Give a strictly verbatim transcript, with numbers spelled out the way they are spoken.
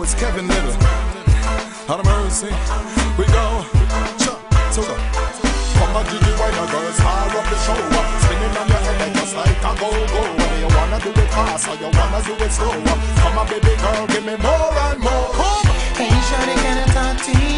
It's Kevin Little. Out of mercy, we go. Chuck, to the. Come on, Gigi, why the girls hard up the show? Spinning on your head just like a go-go. Whether you wanna do it fast or you wanna do it slow. Come on, baby girl, give me more and more. Hey, shawty, can I talk to you?